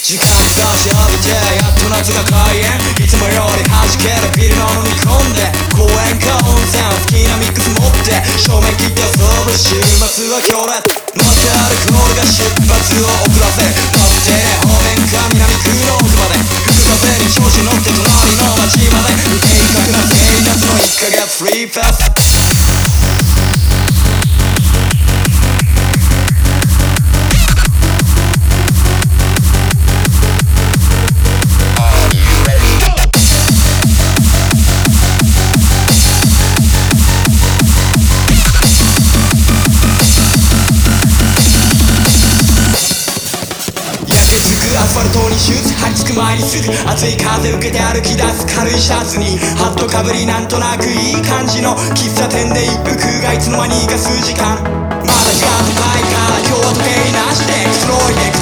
時間差し浴びてやっと夏が開演。いつもより弾けるビールの飲み込んで公園か温泉好きなミックス持って正面切って遊ぶ週末は強烈乗ってアルコールが出発を遅らせる。バス停で方面か南区の奥まで吹く風に調子乗って隣の街まで不計画な生活の1ヶ月フリーフェス。アスファルトにシューズ張り付く前にすぐ熱い風受けて歩き出す軽いシャツにハットかぶりなんとなくいい感じの喫茶店で一服がいつの間にか数時間まだ時間高いから今日は時計なしでくつろいで